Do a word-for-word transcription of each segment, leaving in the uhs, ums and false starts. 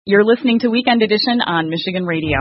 You're listening to Weekend Edition on Michigan Radio.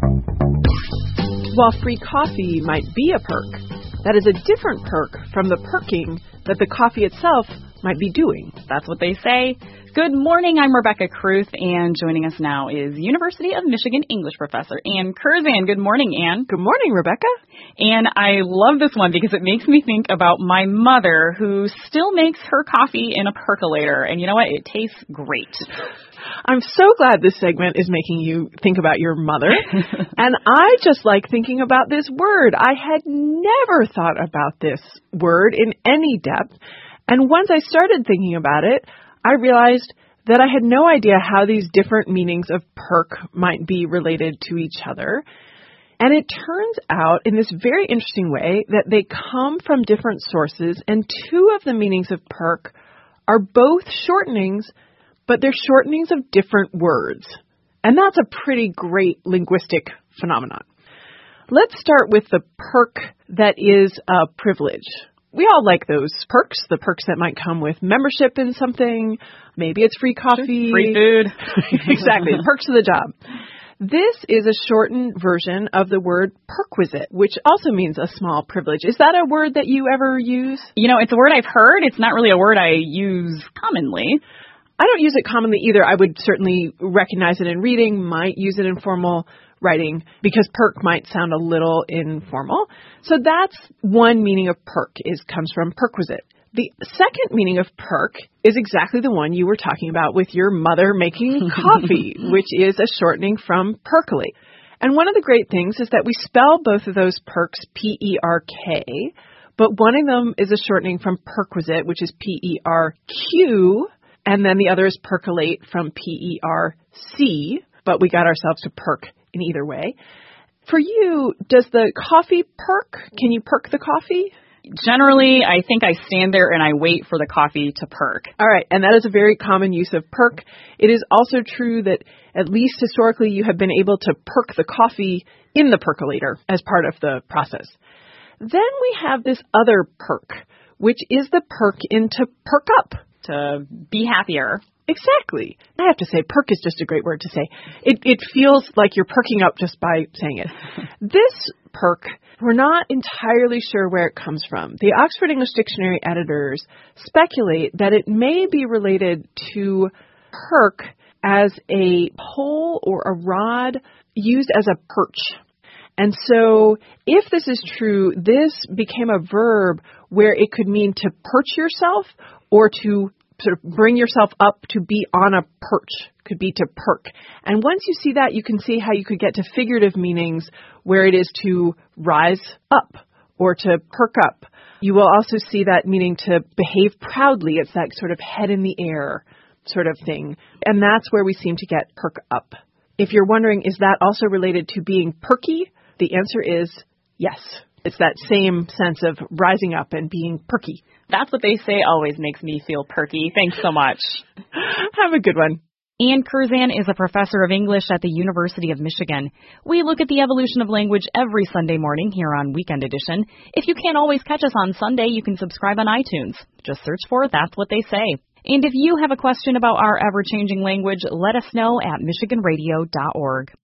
While free coffee might be a perk, that is a different perk from the perking that the coffee itself might be doing. That's what they say. Good morning, I'm Rebecca Kruth, and joining us now is University of Michigan English professor Ann Curzan. Good morning, Ann. Good morning, Rebecca. And I love this one because it makes me think about my mother who still makes her coffee in a percolator. And you know what? It tastes great. I'm so glad this segment is making you think about your mother. And I just like thinking about this word. I had never thought about this word in any depth. And once I started thinking about it, I realized that I had no idea how these different meanings of perk might be related to each other. And it turns out in this very interesting way that they come from different sources, and two of the meanings of perk are both shortenings, but they're shortenings of different words. And that's a pretty great linguistic phenomenon. Let's start with the perk that is a privilege. We all like those perks, the perks that might come with membership in something. Maybe it's free coffee. Free food. Exactly, perks of the job. This is a shortened version of the word perquisite, which also means a small privilege. Is that a word that you ever use? You know, it's a word I've heard. It's not really a word I use commonly. I don't use it commonly either. I would certainly recognize it in reading, might use it in formal writing, because perk might sound a little informal. So that's one meaning of perk, is comes from perquisite. The second meaning of perk is exactly the one you were talking about with your mother making coffee, which is a shortening from percolate. And one of the great things is that we spell both of those perks P E R K, but one of them is a shortening from perquisite, which is P E R Q, and then the other is percolate from P E R C, but we got ourselves to perk in either way. For you, does the coffee perk? Can you perk the coffee? Generally, I think I stand there and I wait for the coffee to perk. All right, and that is a very common use of perk. It is also true that at least historically you have been able to perk the coffee in the percolator as part of the process. Then we have this other perk, which is the perk into perk up. To be happier. Exactly. I have to say, perk is just a great word to say. It it feels like you're perking up just by saying it. This perk, we're not entirely sure where it comes from. The Oxford English Dictionary editors speculate that it may be related to perk as a pole or a rod used as a perch. And so if this is true, this became a verb where it could mean to perch yourself or to sort of bring yourself up, to be on a perch, could be to perk. And once you see that, you can see how you could get to figurative meanings where it is to rise up or to perk up. You will also see that meaning to behave proudly. It's that sort of head in the air sort of thing. And that's where we seem to get perk up. If you're wondering, is that also related to being perky? The answer is yes. It's that same sense of rising up and being perky. That's what they say always makes me feel perky. Thanks so much. Have a good one. Ann Curzan is a professor of English at the University of Michigan. We look at the evolution of language every Sunday morning here on Weekend Edition. If you can't always catch us on Sunday, you can subscribe on iTunes. Just search for That's What They Say. And if you have a question about our ever-changing language, let us know at michigan radio dot org.